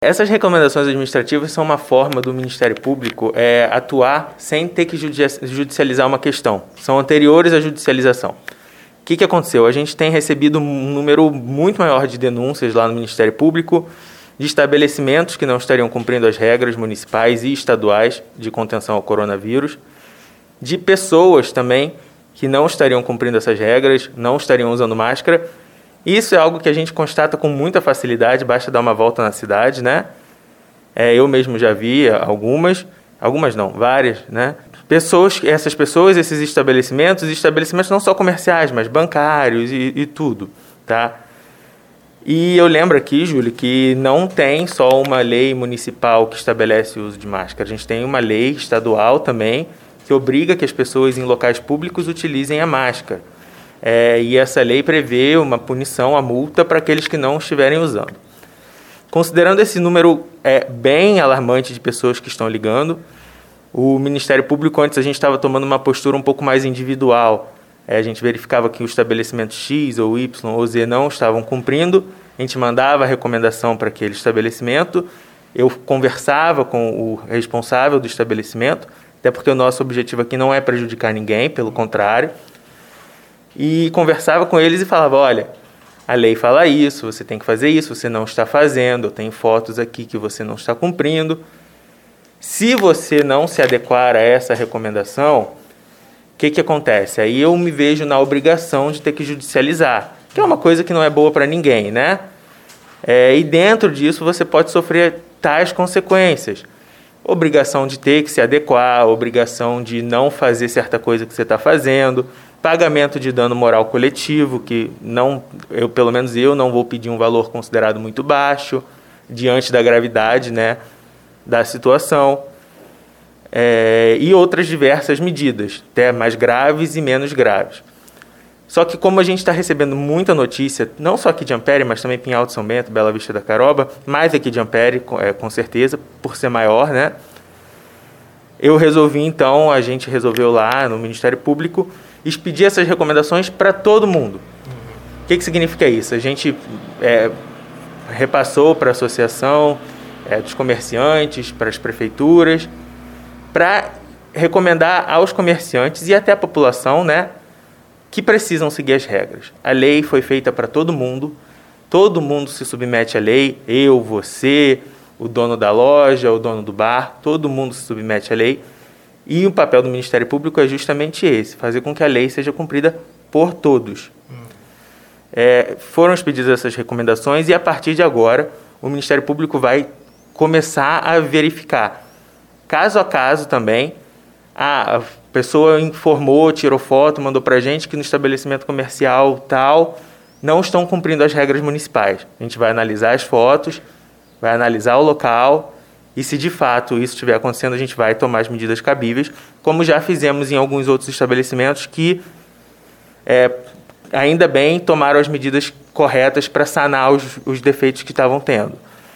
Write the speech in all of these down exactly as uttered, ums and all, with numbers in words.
Essas recomendações administrativas são uma forma do Ministério Público é, atuar sem ter que judicializar uma questão. São anteriores à judicialização. O que, que aconteceu? A gente tem recebido um número muito maior de denúncias lá no Ministério Público de estabelecimentos que não estariam cumprindo as regras municipais e estaduais de contenção ao coronavírus, de pessoas também que não estariam cumprindo essas regras, não estariam usando máscara. Isso é algo que a gente constata com muita facilidade, basta dar uma volta na cidade, né? É, eu mesmo já vi algumas, algumas não, várias, né? Pessoas, essas pessoas, esses estabelecimentos, estabelecimentos não só comerciais, mas bancários e, e tudo, tá? E eu lembro aqui, Júlio, que não tem só uma lei municipal que estabelece o uso de máscara, a gente tem uma lei estadual também que obriga que as pessoas em locais públicos utilizem a máscara. É, e essa lei prevê uma punição, a multa, para aqueles que não estiverem usando. Considerando esse número é, bem alarmante de pessoas que estão ligando, o Ministério Público, antes a gente estava tomando uma postura um pouco mais individual. É, a gente verificava que o estabelecimento X ou Y ou Z não estavam cumprindo, a gente mandava a recomendação para aquele estabelecimento, eu conversava com o responsável do estabelecimento, até porque o nosso objetivo aqui não é prejudicar ninguém, pelo contrário, e conversava com eles e falava, olha, a lei fala isso, você tem que fazer isso, você não está fazendo, eu tenho fotos aqui que você não está cumprindo. Se você não se adequar a essa recomendação, o que, que acontece? Aí eu me vejo na obrigação de ter que judicializar, que é uma coisa que não é boa para ninguém, né? É, e dentro disso você pode sofrer tais consequências. Obrigação de ter que se adequar, obrigação de não fazer certa coisa que você está fazendo, pagamento de dano moral coletivo, que não, eu, pelo menos eu não vou pedir um valor considerado muito baixo, diante da gravidade, né, da situação, é, e outras diversas medidas, até mais graves e menos graves. Só que como a gente está recebendo muita notícia, não só aqui de Ampere, mas também Pinhal de São Bento, Bela Vista da Caroba, mais aqui de Ampere, é, com certeza, por ser maior, né, eu resolvi, então, a gente resolveu lá no Ministério Público expedir essas recomendações para todo mundo. O que, que significa isso? A gente é, repassou para a associação é, dos comerciantes, para as prefeituras, para recomendar aos comerciantes e até à população, né, que precisam seguir as regras. A lei foi feita para todo mundo, todo mundo se submete à lei, eu, você, o dono da loja, o dono do bar, todo mundo se submete à lei. E o papel do Ministério Público é justamente esse, fazer com que a lei seja cumprida por todos. Hum. É, foram expedidas essas recomendações e, a partir de agora, o Ministério Público vai começar a verificar, caso a caso também, ah, a pessoa informou, tirou foto, mandou para a gente que no estabelecimento comercial tal não estão cumprindo as regras municipais. A gente vai analisar as fotos, vai analisar o local. E se de fato isso estiver acontecendo, a gente vai tomar as medidas cabíveis, como já fizemos em alguns outros estabelecimentos que, é, ainda bem, tomaram as medidas corretas para sanar os, os defeitos que estavam tendo.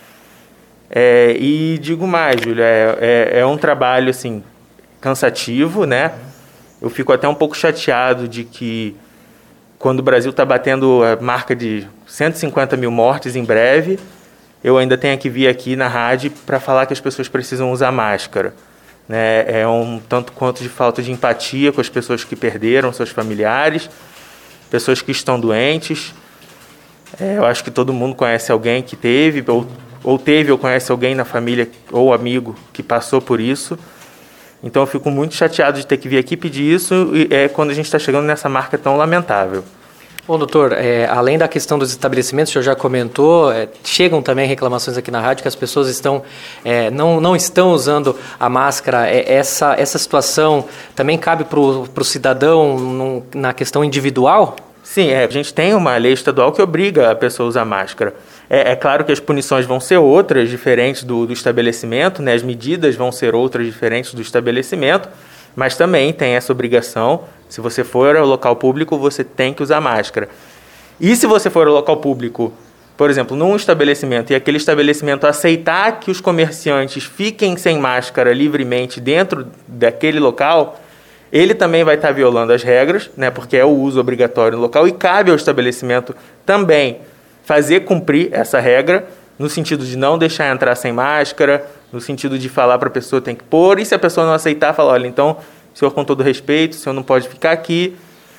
É, e digo mais, Júlia, é, é, é um trabalho assim, cansativo, né? Eu fico até um pouco chateado de que, quando o Brasil está batendo a marca de cento e cinquenta mil mortes em breve, eu ainda tenho que vir aqui na rádio para falar que as pessoas precisam usar máscara. Né? É um tanto quanto de falta de empatia com as pessoas que perderam seus familiares, pessoas que estão doentes. É, eu acho que todo mundo conhece alguém que teve, ou, ou teve ou conhece alguém na família ou amigo que passou por isso. Então eu fico muito chateado de ter que vir aqui pedir isso e, é, quando a gente está chegando nessa marca tão lamentável. Bom, doutor, é, além da questão dos estabelecimentos, o senhor já comentou, é, chegam também reclamações aqui na rádio que as pessoas estão, é, não, não estão usando a máscara. É, essa, essa situação também cabe para o cidadão num, na questão individual? Sim, é, a gente tem uma lei estadual que obriga a pessoa a usar máscara. É, é claro que as punições vão ser outras, diferentes do, do estabelecimento, né? As medidas vão ser outras, diferentes do estabelecimento, mas também tem essa obrigação. Se você for ao local público, você tem que usar máscara. E se você for ao local público, por exemplo, num estabelecimento, e aquele estabelecimento aceitar que os comerciantes fiquem sem máscara livremente dentro daquele local, ele também vai estar violando as regras, né, porque é o uso obrigatório no local, e cabe ao estabelecimento também fazer cumprir essa regra, no sentido de não deixar entrar sem máscara, no sentido de falar para a pessoa tem que pôr, e se a pessoa não aceitar, falar, olha, então, senhor, com todo respeito, o senhor não pode ficar aqui.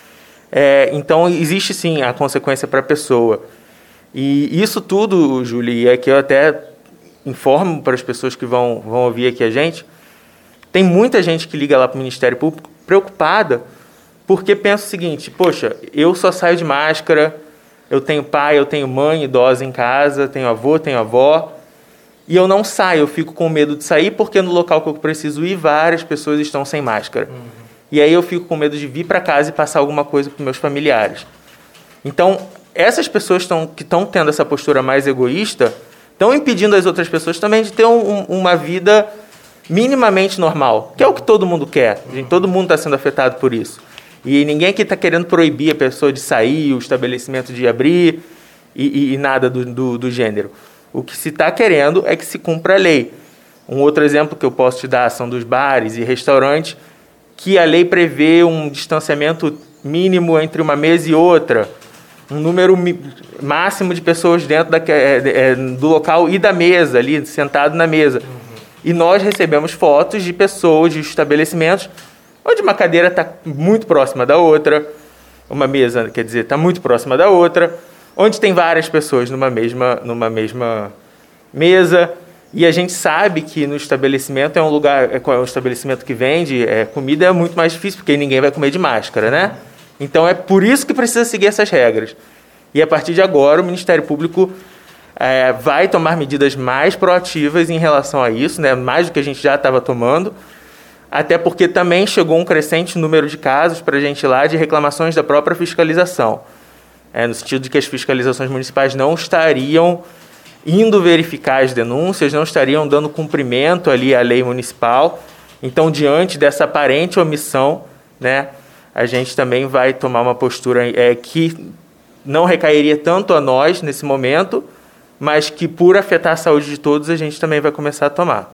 É, então, existe sim a consequência para a pessoa. E isso tudo, Júlia, e é que eu até informo para as pessoas que vão, vão ouvir aqui a gente, tem muita gente que liga lá para o Ministério Público preocupada, porque pensa o seguinte, poxa, eu só saio de máscara, eu tenho pai, eu tenho mãe idosa em casa, tenho avô, tenho avó, e eu não saio, eu fico com medo de sair, porque no local que eu preciso ir, várias pessoas estão sem máscara. Uhum. E aí eu fico com medo de vir para casa e passar alguma coisa para os meus familiares. Então, essas pessoas tão, que estão tendo essa postura mais egoísta, estão impedindo as outras pessoas também de ter um, um, uma vida minimamente normal, que é o que todo mundo quer. Gente, todo mundo está sendo afetado por isso. E ninguém aqui está querendo proibir a pessoa de sair, o estabelecimento de abrir e, e, e nada do, do, do gênero. O que se está querendo é que se cumpra a lei. Um outro exemplo que eu posso te dar são dos bares e restaurantes, que a lei prevê um distanciamento mínimo entre uma mesa e outra, um número máximo de pessoas dentro da, é, é, do local e da mesa, ali, sentado na mesa. Uhum. E nós recebemos fotos de pessoas, de estabelecimentos, onde uma cadeira está muito próxima da outra, uma mesa, quer dizer, está muito próxima da outra, onde tem várias pessoas numa mesma, numa mesma mesa. E a gente sabe que no estabelecimento é um lugar, é um estabelecimento que vende é, comida, é muito mais difícil, porque ninguém vai comer de máscara, né? Então é por isso que precisa seguir essas regras. E a partir de agora o Ministério Público é, vai tomar medidas mais proativas em relação a isso, né? Mais do que a gente já estava tomando, até porque também chegou um crescente número de casos para a gente lá de reclamações da própria fiscalização. É, no sentido de que as fiscalizações municipais não estariam indo verificar as denúncias, não estariam dando cumprimento ali à lei municipal. Então, diante dessa aparente omissão, né, a gente também vai tomar uma postura é, que não recairia tanto a nós nesse momento, mas que por afetar a saúde de todos, a gente também vai começar a tomar.